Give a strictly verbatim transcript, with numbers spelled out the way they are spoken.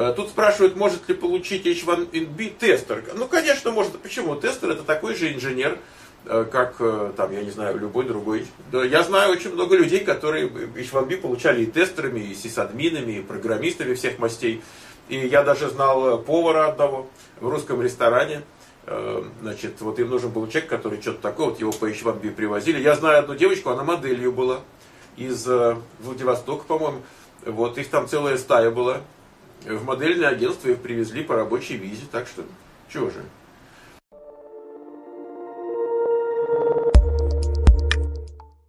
Тут спрашивают, может ли получить эйч ван эн би тестер. Ну, конечно, может. Почему? Тестер это такой же инженер, как, там, я не знаю, любой другой. Я знаю очень много людей, которые эйч ван би получали и тестерами, и сисадминами, и программистами всех мастей. И я даже знал повара одного в русском ресторане. Значит, вот им нужен был человек, который что-то такое, вот его по эйч ван би привозили. Я знаю одну девочку, она моделью была из Владивостока, по-моему. Вот, их там целая стая была. В модельное агентство их привезли по рабочей визе, так что, чего же.